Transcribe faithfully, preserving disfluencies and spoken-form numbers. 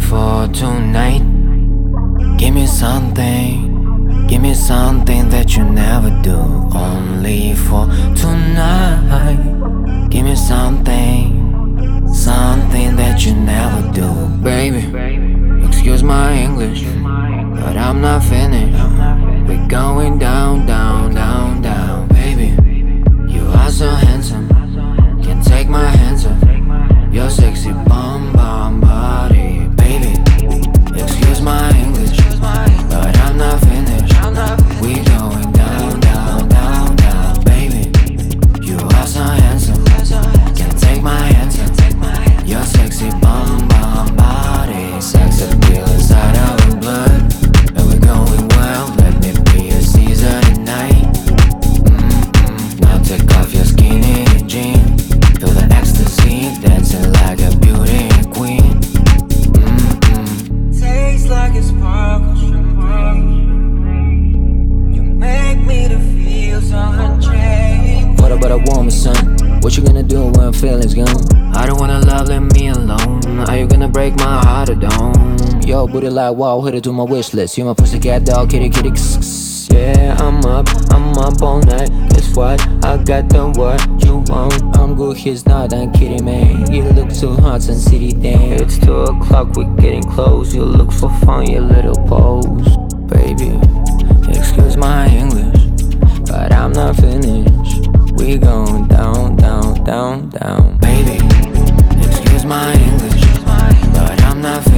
for tonight. Give me something, give me something that you never do. Only for tonight. Give me something, something that you never do. Baby, excuse my English, but I'm not finished. We're going down, down, down, down. Baby, you are so handsome, can't take my hands off your sexy bum bum body. Baby, excuse my English, but I'm not finished. We going down, down, down, down. Baby, you are so handsome, can't take my hands off your sexy bum bum body. Sex appeal inside our blood, and we're going well. Let me be a Caesar tonight. Mm-mm. Now take off your skinny jeans, feel the ecstasy, dancing like a beauty queen. Mm-mm. Tastes like it sparkles champagne. You make me to feel so unchained. What about a woman, son? What you gonna do when feelings gone? I don't wanna love, leave me alone. Are you gonna break my heart or don't? Yo, booty like wow, hit it to my wish list. You my pussycat dog, kitty kitty kss, kss. Yeah, I'm up, I'm up all night. Guess what? I got the what you want. I'm good, he's not, I'm kidding, man. You look too hot, Sun City, damn. It's two o'clock, we're getting close. You look so fun, your little pose. Baby, excuse my English, but I'm not finished. We going down, down, down, down. Baby, excuse my English, but I'm not finished.